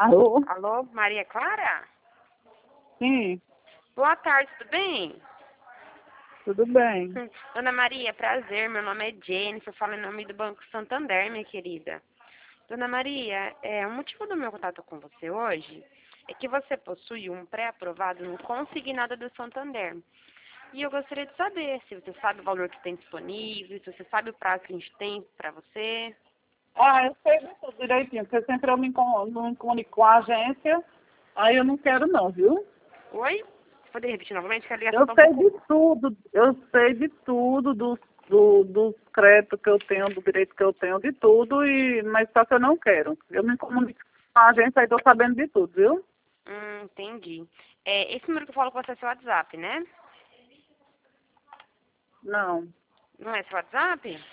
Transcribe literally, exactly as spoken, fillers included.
Alô? Alô, Maria Clara? Sim, Boa tarde, tudo bem? tudo bem. Hum, Dona Maria, prazer, meu nome é Jennifer, falo em nome do Banco Santander, minha querida. Dona Maria, é, o motivo do meu contato com você hoje é que você possui um pré-aprovado no consignado do Santander. E eu gostaria de saber se você sabe o valor que tem disponível, se você sabe o prazo que a gente tem para você. Ah, eu sei de tudo direitinho, porque sempre eu me com- me comunico com a agência, aí eu não quero não, viu? Oi? Você poderia repetir novamente que a ligação Eu está um sei pouco... de tudo, eu sei de tudo, do, do, dos créditos que eu tenho, do direito que eu tenho, de tudo, e, mas só que eu não quero. Eu me comunico com a agência e estou sabendo de tudo, viu? Hum, entendi. É, esse número que eu falo com você é seu WhatsApp, né? Não, Não é seu WhatsApp?